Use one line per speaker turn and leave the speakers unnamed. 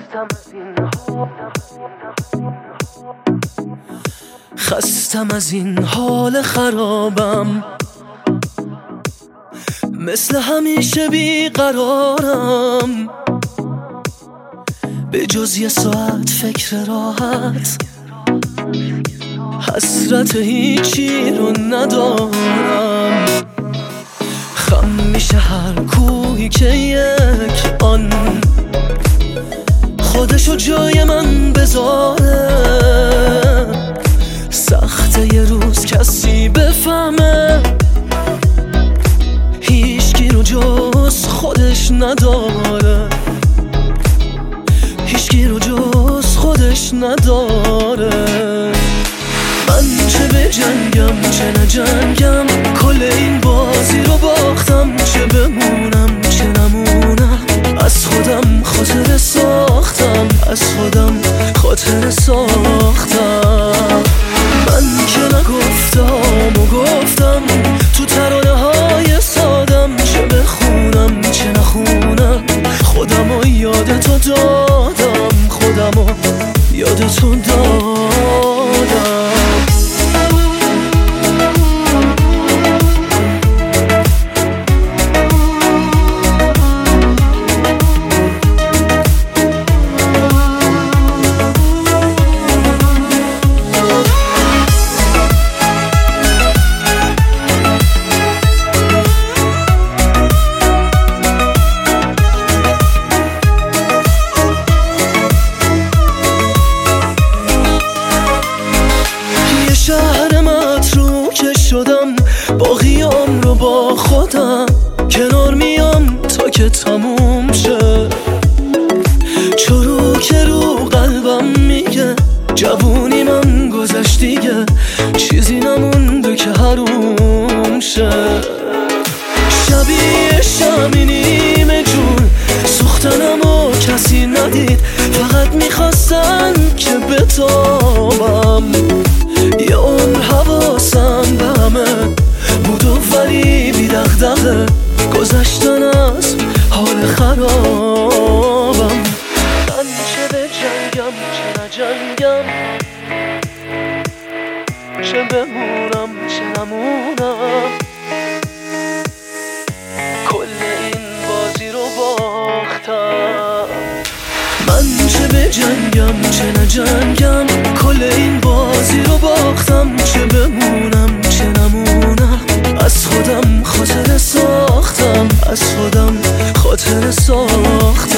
خستم از این حال خرابم، مثل همیشه بیقرارم، به جز یه ساعت فکر راحت، حسرت هیچی رو ندارم. خم میشه هر کوهی که یک آن خودشو جای من بذاره. سخته یه روز کسی بفهمه هیچکی رو جز خودش نداره، هیچکی رو جز خودش نداره. من چه بجنگم چه نجنگم، کل این بازی رو باختم. چه بمونم چه نمونم، از خودم خاطره ساختم، از خودم خاطره ساختم. من که نگفتم و گفتم تو ترانه های سادم، چه بخونم چه نخونم، خودم و یاد تو دادم، خودم و یاد تو دادم. شهر متروکه شدم، باقیام رو با خودم کنار میام تا که تموم شه. چروک رو قلبم میگه جوونی من گذشت دیگه، چیزی نمونده که حروم شه. شبیه شمی نیمه جون سوختنم و کسی ندید، فقط میخواستن که بتابم. یه عمر حواسم به همه بود و ولی بی دغدغه، گذشتن از حال خرابم. من چه بجنگم چه نجنگم، چه بمونم چه نمونم، کل این بازی رو باختم. من چه بجنگم چه نجنگم، کل این بازی رو باختم. چه بمونم چه نمونم، از خودم خاطره ساختم، از خودم خاطره ساختم.